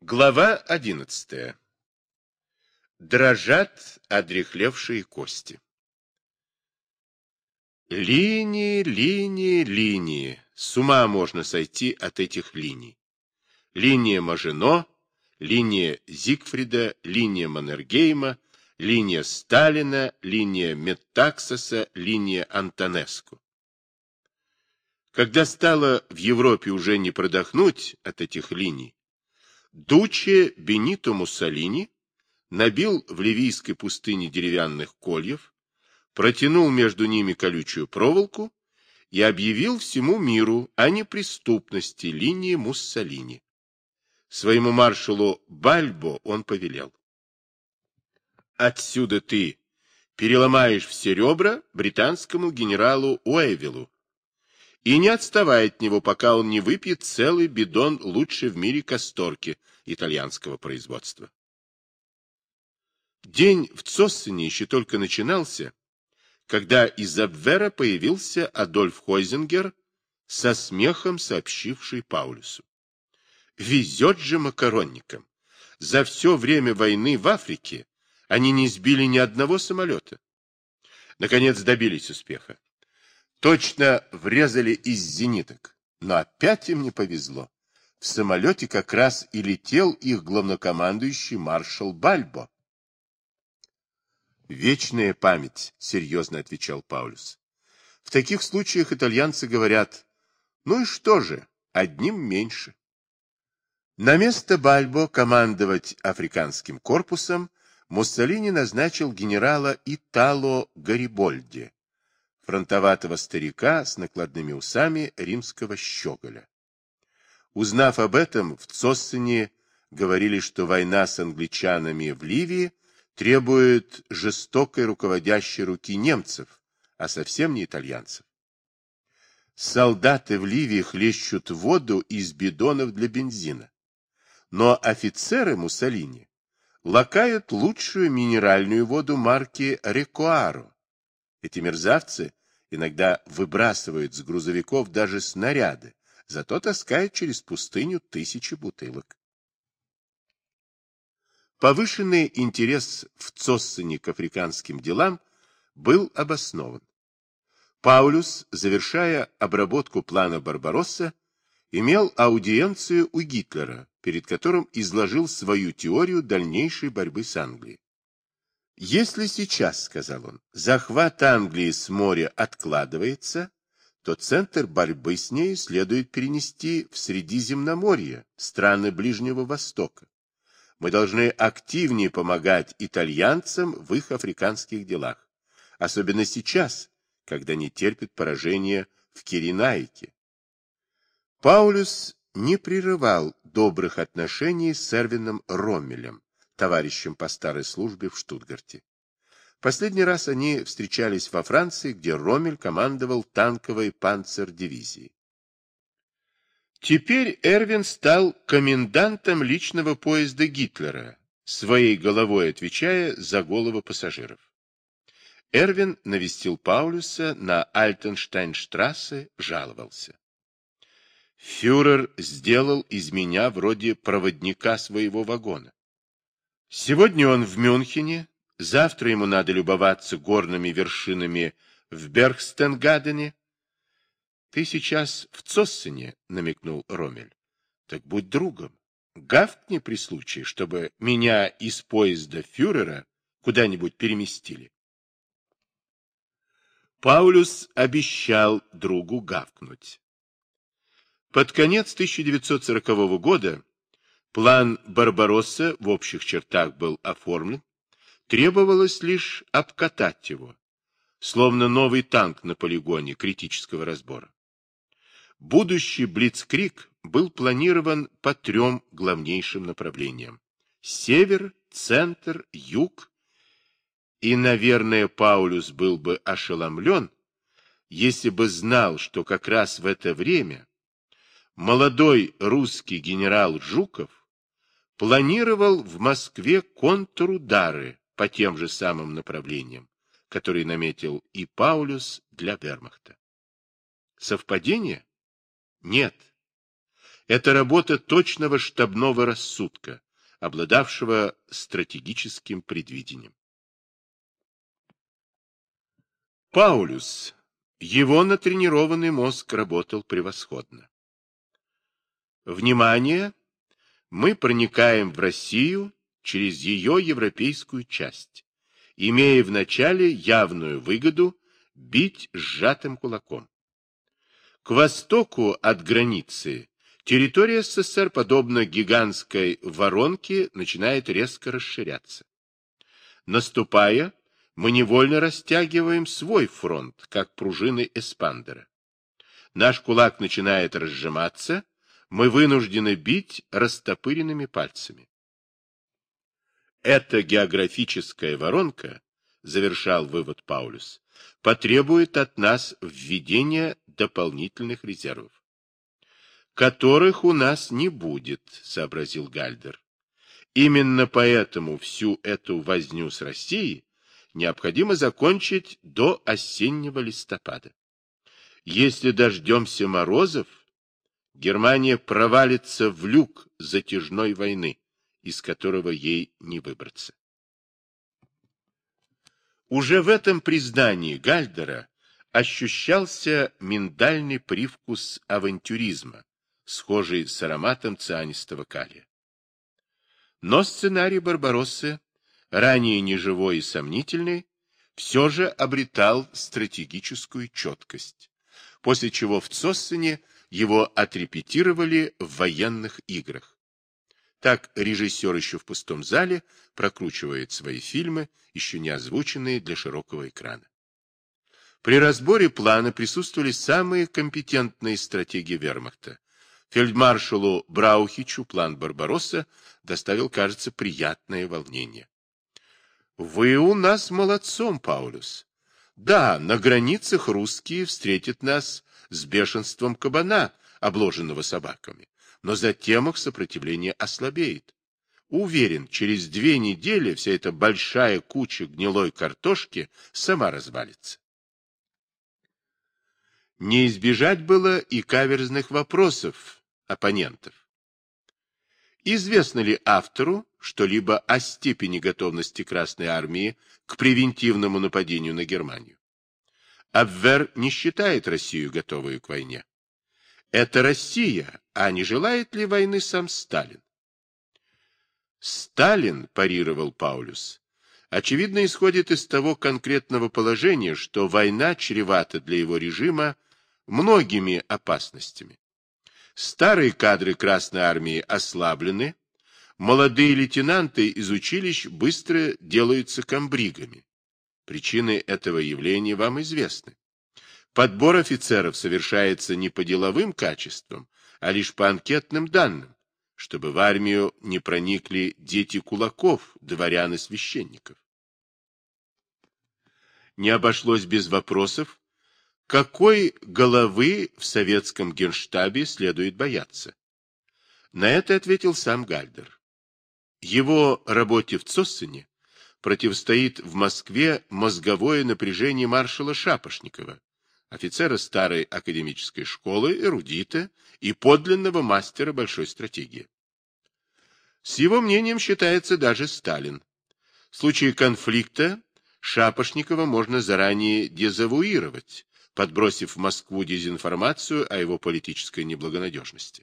Глава 11. Дрожат одряхлевшие кости. Линии, линии, линии. С ума можно сойти от этих линий. Линия Мажино, линия Зигфрида, линия Маннергейма, линия Сталина, линия Меттаксаса, линия Антонеску. Когда стало в Европе уже не продохнуть от этих линий, Дуче Бенито Муссолини набил в ливийской пустыне деревянных кольев, протянул между ними колючую проволоку и объявил всему миру о неприступности линии Муссолини. Своему маршалу Бальбо он повелел: «Отсюда ты переломаешь все ребра британскому генералу Уэйвиллу и не отставай от него, пока он не выпьет целый бидон лучшей в мире касторки итальянского производства». День в Цоссене еще только начинался, когда из Абвера появился Адольф Хойзингер, со смехом сообщивший Паулюсу: «Везет же макаронникам! За все время войны в Африке они не сбили ни одного самолета». Наконец добились успеха. Точно врезали из зениток, но опять им не повезло. В самолете как раз и летел их главнокомандующий маршал Бальбо. «Вечная память», — серьезно отвечал Паулюс. «В таких случаях итальянцы говорят: ну и что же, одним меньше». На место Бальбо командовать африканским корпусом Муссолини назначил генерала Итало Гарибольди, фронтоватого старика с накладными усами римского щеголя. Узнав об этом, в Цоссене говорили, что война с англичанами в Ливии требует жестокой руководящей руки немцев, а совсем не итальянцев. Солдаты в Ливии хлещут воду из бидонов для бензина, но офицеры Муссолини лакают лучшую минеральную воду марки Рекуаро. Эти мерзавцы иногда выбрасывают с грузовиков даже снаряды, зато таскают через пустыню тысячи бутылок. Повышенный интерес в Цоссене к африканским делам был обоснован. Паулюс, завершая обработку плана Барбаросса, имел аудиенцию у Гитлера, перед которым изложил свою теорию дальнейшей борьбы с Англией. «Если сейчас, — сказал он, — захват Англии с моря откладывается, то центр борьбы с ней следует перенести в Средиземноморье, страны Ближнего Востока. Мы должны активнее помогать итальянцам в их африканских делах, особенно сейчас, когда не терпят поражения в Киренайке». Паулюс не прерывал добрых отношений с Эрвином Роммелем, товарищем по старой службе в Штутгарте. Последний раз они встречались во Франции, где Роммель командовал танковой панцердивизией. Теперь Эрвин стал комендантом личного поезда Гитлера, своей головой отвечая за головы пассажиров. Эрвин навестил Паулюса на Альтенштейнштрассе, жаловался: «Фюрер сделал из меня вроде проводника своего вагона. Сегодня он в Мюнхене, завтра ему надо любоваться горными вершинами в Бергстенгадене». «Ты сейчас в Цоссене, — намекнул Роммель, — так будь другом, гавкни при случае, чтобы меня из поезда фюрера куда-нибудь переместили». Паулюс обещал другу гавкнуть. Под конец 1940 года план Барбаросса в общих чертах был оформлен, требовалось лишь обкатать его, словно новый танк на полигоне критического разбора. Будущий блицкриг был планирован по трем главнейшим направлениям: север, центр, юг, и, наверное, Паулюс был бы ошеломлен, если бы знал, что как раз в это время молодой русский генерал Жуков планировал в Москве контрудары по тем же самым направлениям, которые наметил и Паулюс для вермахта. Совпадение? Нет. Это работа точного штабного рассудка, обладавшего стратегическим предвидением. Паулюс. Его натренированный мозг работал превосходно. Внимание! Мы проникаем в Россию через ее европейскую часть, имея вначале явную выгоду бить сжатым кулаком. К востоку от границы территория СССР, подобно гигантской воронке, начинает резко расширяться. Наступая, мы невольно растягиваем свой фронт, как пружины эспандера. Наш кулак начинает разжиматься, мы вынуждены бить растопыренными пальцами. Эта географическая воронка, завершал вывод Паулюс, потребует от нас введения дополнительных резервов. Которых у нас не будет, сообразил Гальдер. Именно поэтому всю эту возню с Россией необходимо закончить до осеннего листопада. Если дождемся морозов, Германия провалится в люк затяжной войны, из которого ей не выбраться. Уже в этом признании Гальдера ощущался миндальный привкус авантюризма, схожий с ароматом цианистого калия. Но сценарий Барбароссы, ранее неживой и сомнительный, все же обретал стратегическую четкость, после чего в Цоссене его отрепетировали в военных играх. Так режиссер еще в пустом зале прокручивает свои фильмы, еще не озвученные для широкого экрана. При разборе плана присутствовали самые компетентные стратеги вермахта. Фельдмаршалу Браухичу план Барбаросса доставил, кажется, приятное волнение. «Вы у нас молодцом, Паулюс. Да, на границах русские встретят нас с бешенством кабана, обложенного собаками, но затем их сопротивление ослабеет. Уверен, через 2 недели вся эта большая куча гнилой картошки сама развалится». Не избежать было и каверзных вопросов оппонентов. Известно ли автору что-либо о степени готовности Красной Армии к превентивному нападению на Германию? Абвер не считает Россию готовой к войне. Это Россия, а не желает ли войны сам Сталин? Сталин, парировал Паулюс, очевидно исходит из того конкретного положения, что война чревата для его режима многими опасностями. Старые кадры Красной Армии ослаблены, молодые лейтенанты из училищ быстро делаются комбригами. Причины этого явления вам известны. Подбор офицеров совершается не по деловым качествам, а лишь по анкетным данным, чтобы в армию не проникли дети кулаков, дворян и священников. Не обошлось без вопросов, какой головы в советском генштабе следует бояться. На это ответил сам Гальдер. Его работе в Цоссене противостоит в Москве мозговое напряжение маршала Шапошникова, офицера старой академической школы, эрудита и подлинного мастера большой стратегии. С его мнением считается даже Сталин. В случае конфликта Шапошникова можно заранее дезавуировать, подбросив в Москву дезинформацию о его политической неблагонадежности.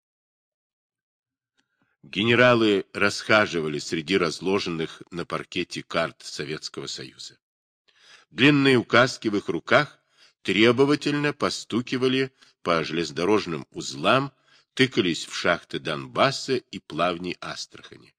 Генералы расхаживали среди разложенных на паркете карт Советского Союза. Длинные указки в их руках требовательно постукивали по железнодорожным узлам, тыкались в шахты Донбасса и плавни Астрахани.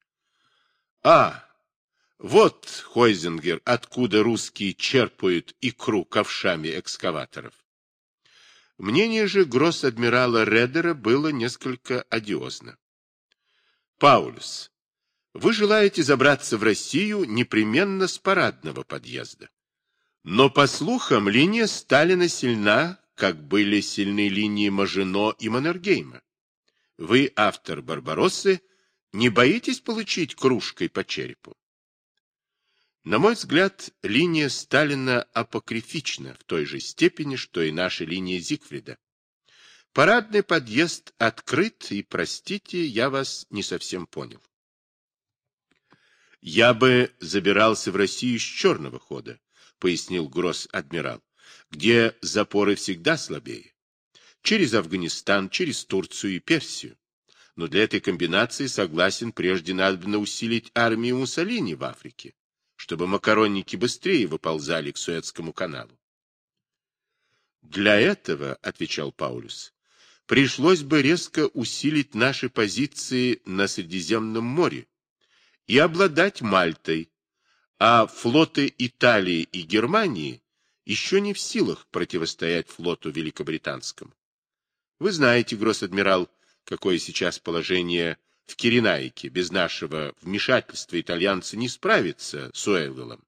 Вот, Хойзингер, откуда русские черпают икру ковшами экскаваторов. Мнение же гросс-адмирала Редера было несколько одиозно. Паулюс, вы желаете забраться в Россию непременно с парадного подъезда. Но, по слухам, линия Сталина сильна, как были сильны линии Мажино и Маннергейма. Вы, автор Барбароссы, не боитесь получить кружкой по черепу? На мой взгляд, линия Сталина апокрифична в той же степени, что и наша линия Зигфрида. Парадный подъезд открыт, и, простите, я вас не совсем понял. Я бы забирался в Россию с черного хода, пояснил гросс-адмирал, где запоры всегда слабее. Через Афганистан, через Турцию и Персию. Но для этой комбинации, согласен, прежде надо усилить армию Муссолини в Африке, чтобы макаронники быстрее выползали к Суэцкому каналу. Для этого, отвечал Паулюс, пришлось бы резко усилить наши позиции на Средиземном море и обладать Мальтой, а флоты Италии и Германии еще не в силах противостоять флоту Великобританскому. Вы знаете, гросс-адмирал, какое сейчас положение в Киренайке. Без нашего вмешательства итальянцы не справятся с Уэллом.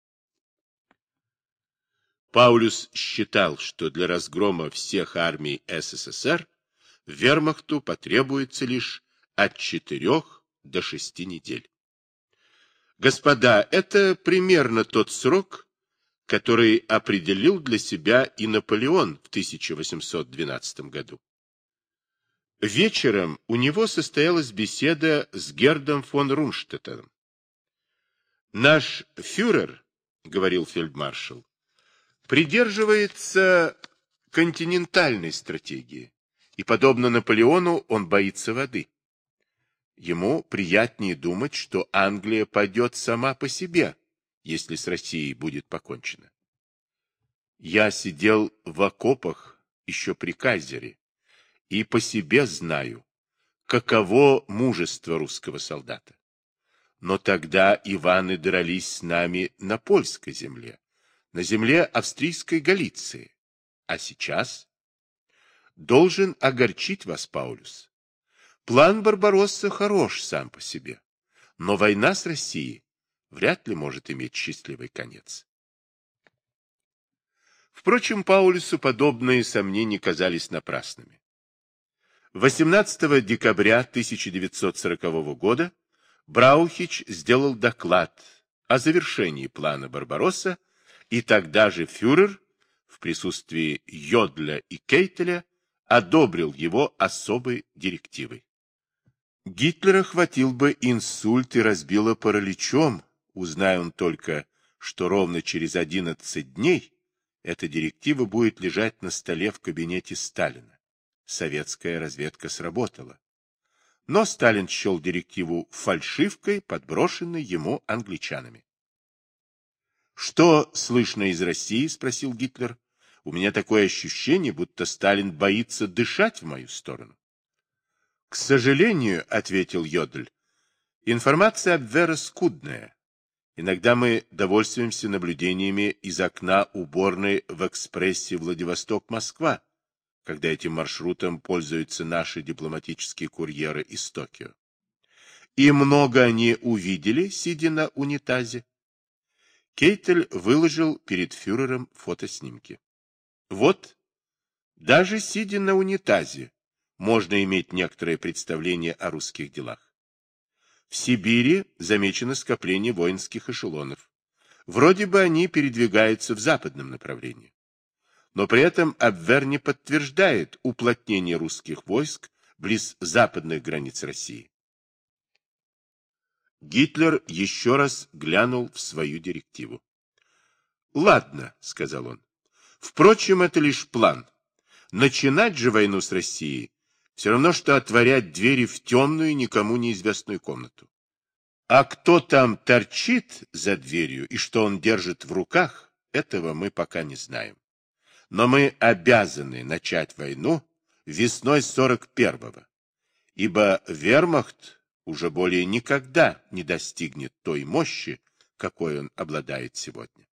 Паулюс считал, что для разгрома всех армий СССР вермахту потребуется лишь от 4 до 6 недель. Господа, это примерно тот срок, который определил для себя и Наполеон в 1812 году. Вечером у него состоялась беседа с Гердом фон Рунштеттом. «Наш фюрер, — говорил фельдмаршал, — придерживается континентальной стратегии, и, подобно Наполеону, он боится воды. Ему приятнее думать, что Англия пойдет сама по себе, если с Россией будет покончено. Я сидел в окопах еще при Кайзере, и по себе знаю, каково мужество русского солдата. Но тогда Иваны дрались с нами на польской земле, на земле австрийской Галиции. А сейчас должен огорчить вас, Паулюс. План Барбаросса хорош сам по себе, но война с Россией вряд ли может иметь счастливый конец. Впрочем, Паулюсу подобные сомнения казались напрасными. 18 декабря 1940 года Браухич сделал доклад о завершении плана Барбаросса, и тогда же фюрер в присутствии Йодля и Кейтеля одобрил его особой директивой. Гитлера хватил бы инсульт и разбило параличом, узнай он только, что ровно через 11 дней эта директива будет лежать на столе в кабинете Сталина. Советская разведка сработала. Но Сталин счел директиву фальшивкой, подброшенной ему англичанами. «Что слышно из России?» — спросил Гитлер. «У меня такое ощущение, будто Сталин боится дышать в мою сторону». «К сожалению, — ответил Йодль, — информация Абвера скудная. Иногда мы довольствуемся наблюдениями из окна уборной в экспрессе Владивосток-Москва, когда этим маршрутом пользуются наши дипломатические курьеры из Токио. И много они увидели, сидя на унитазе». Кейтель выложил перед фюрером фотоснимки. Вот, даже сидя на унитазе, можно иметь некоторое представление о русских делах. В Сибири замечено скопление воинских эшелонов. Вроде бы они передвигаются в западном направлении. Но при этом Абвер не подтверждает уплотнение русских войск близ западных границ России. Гитлер еще раз глянул в свою директиву. «Ладно», — сказал он. «Впрочем, это лишь план. Начинать же войну с Россией все равно, что отворять двери в темную, никому неизвестную комнату. А кто там торчит за дверью и что он держит в руках, этого мы пока не знаем. Но мы обязаны начать войну весной 41-го, ибо вермахт уже более никогда не достигнет той мощи, какой он обладает сегодня».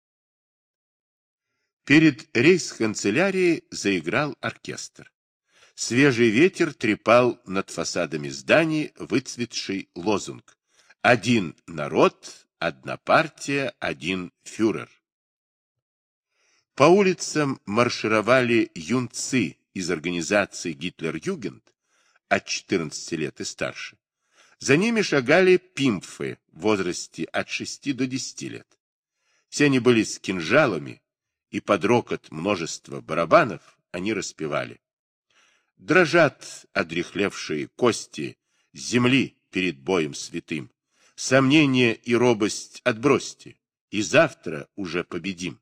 Перед рейхсканцелярией заиграл оркестр. Свежий ветер трепал над фасадами зданий выцветший лозунг: «Один народ, одна партия, один фюрер». По улицам маршировали юнцы из организации Гитлер-Югенд от 14 лет и старше. За ними шагали пимфы в возрасте от 6 до 10 лет. Все они были с кинжалами, и под рокот множества барабанов они распевали: Дрожат одряхлевшие кости земли перед боем святым. Сомнение и робость отбросьте, и завтра уже победим.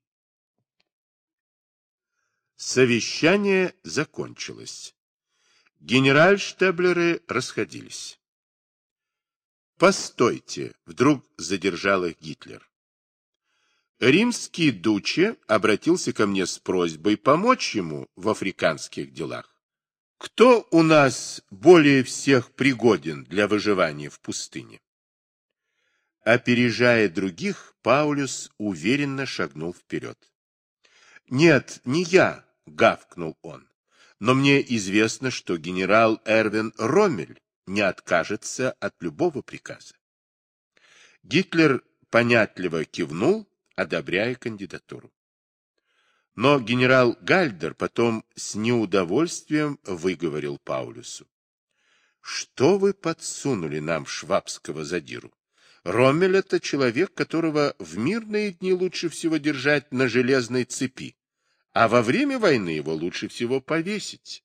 Совещание закончилось. Генеральштаблеры расходились. «Постойте!» — вдруг задержал их Гитлер. Римский дуче обратился ко мне с просьбой помочь ему в африканских делах. Кто у нас более всех пригоден для выживания в пустыне? Опережая других, Паулюс уверенно шагнул вперед. «Нет, не я!» — гавкнул он. «Но мне известно, что генерал Эрвин Роммель не откажется от любого приказа». Гитлер понятливо кивнул, одобряя кандидатуру. Но генерал Гальдер потом с неудовольствием выговорил Паулюсу: «Что вы подсунули нам швабского задиру? Роммель — это человек, которого в мирные дни лучше всего держать на железной цепи, а во время войны его лучше всего повесить».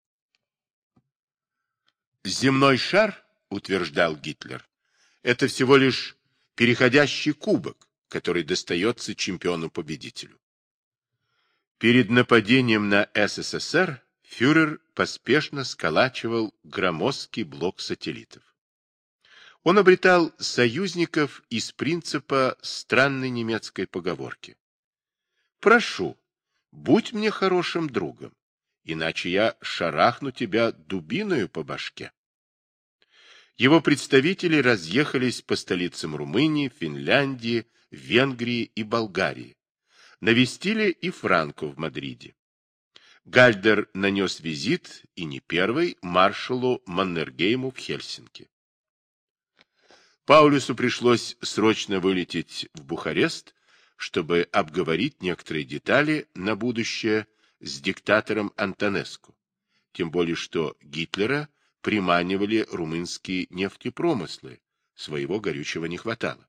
«Земной шар, — утверждал Гитлер, — это всего лишь переходящий кубок, который достается чемпиону-победителю». Перед нападением на СССР фюрер поспешно сколачивал громоздкий блок сателлитов. Он обретал союзников из принципа странной немецкой поговорки: «Прошу, будь мне хорошим другом, иначе я шарахну тебя дубиною по башке». Его представители разъехались по столицам Румынии, Финляндии, Венгрии и Болгарии. Навестили и Франко в Мадриде. Гальдер нанес визит, и не первый, маршалу Маннергейму в Хельсинки. Паулюсу пришлось срочно вылететь в Бухарест, чтобы обговорить некоторые детали на будущее с диктатором Антонеску, тем более что Гитлера приманивали румынские нефтепромыслы, своего горючего не хватало.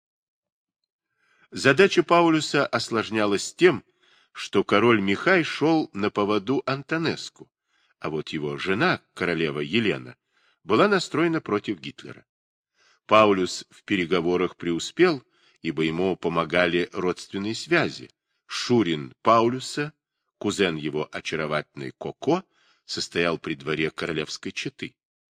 Задача Паулюса осложнялась тем, что король Михай шел на поводу Антонеску, а вот его жена, королева Елена, была настроена против Гитлера. Паулюс в переговорах преуспел, ибо ему помогали родственные связи. Шурин Паулюса, кузен его очаровательной Коко, состоял при дворе королевской четы.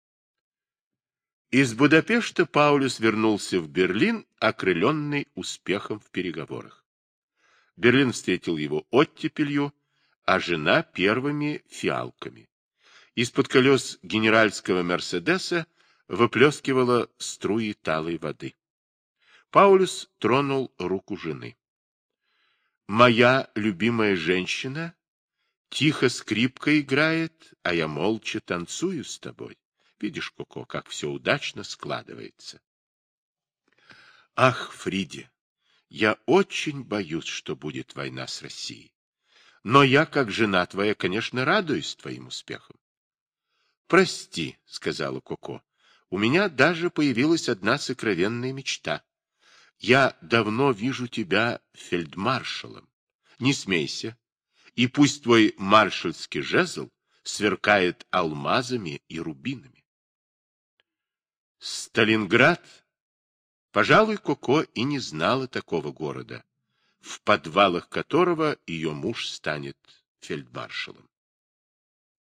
Из Будапешта Паулюс вернулся в Берлин, окрыленный успехом в переговорах. Берлин встретил его оттепелью, а жена первыми фиалками. Из-под колес генеральского Мерседеса выплескивала струи талой воды. Паулюс тронул руку жены. «Моя любимая женщина тихо скрипка играет, а я молча танцую с тобой. Видишь, Коко, как все удачно складывается». «Ах, Фриде, я очень боюсь, что будет война с Россией. Но я, как жена твоя, конечно, радуюсь твоим успехам». «Прости, — сказала Коко, — у меня даже появилась одна сокровенная мечта. Я давно вижу тебя фельдмаршалом. Не смейся, и пусть твой маршальский жезл сверкает алмазами и рубинами». Сталинград? Пожалуй, Коко и не знала такого города, в подвалах которого ее муж станет фельдмаршалом.